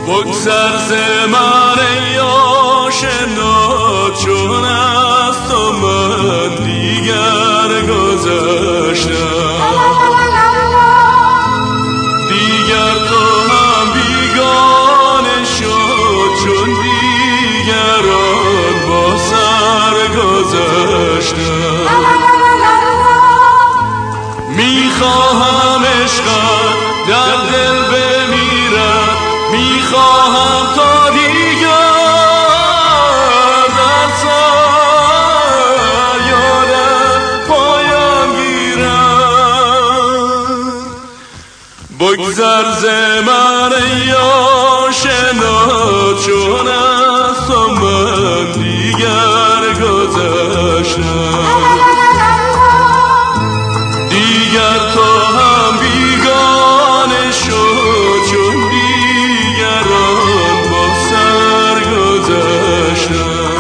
بگذر ز من ای آشنا، چون از تو من دیگر گذشتم. دیگر تو هم بیگانه شد، چون دیگران با سر گذشتم. میخواهم عشقت در دل بمیرد، میخواهم تا دیگر در سر یادت پایان گیرد. بگذر ز من ای آشنا، چون از تو من دیگر گذشتم. دیگر تو هم بیگانه شد، چون دیگران با سر گذشتم.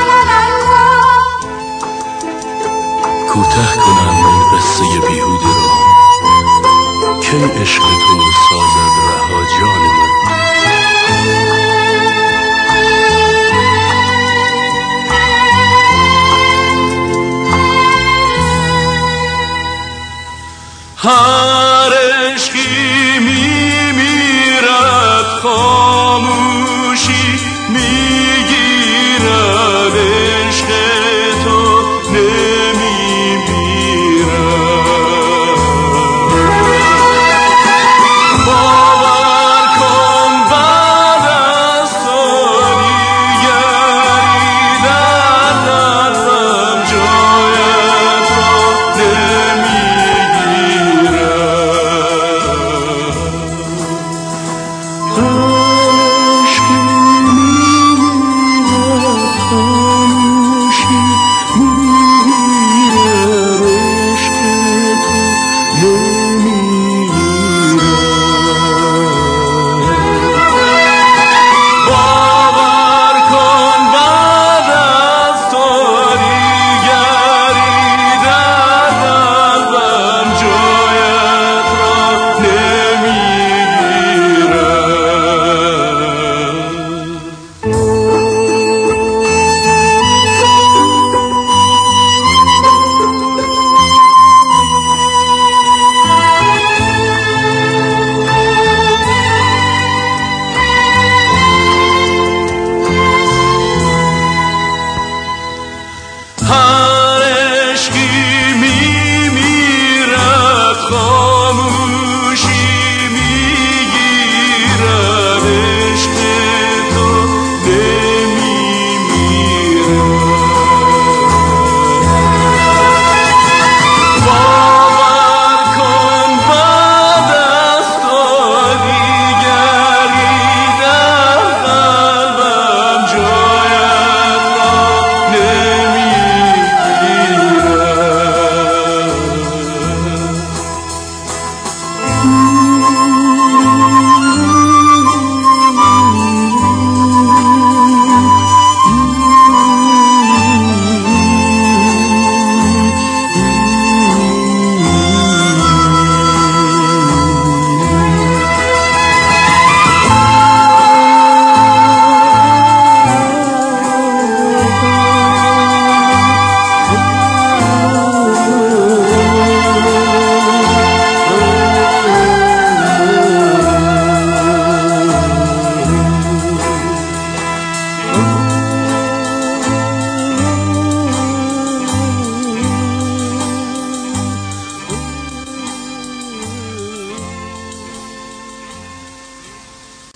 کوتاه کنم این قصه بیهوده را، کی عشق تو سازد رها جان من. هر عشقی